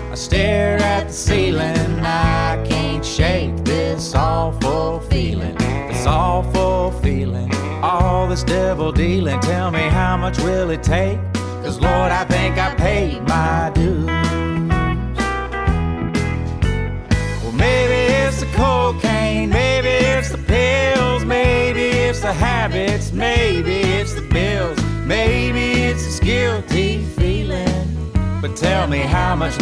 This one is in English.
I stare at the ceiling, I can't shake this awful feeling, all this devil dealing. Tell me, how much will it take? 'Cause Lord, I think I paid my dues. Well, maybe it's the cocaine, maybe it's the pills, maybe it's the habits, maybe it's the bills, maybe it's this guilty feeling. But tell me, how much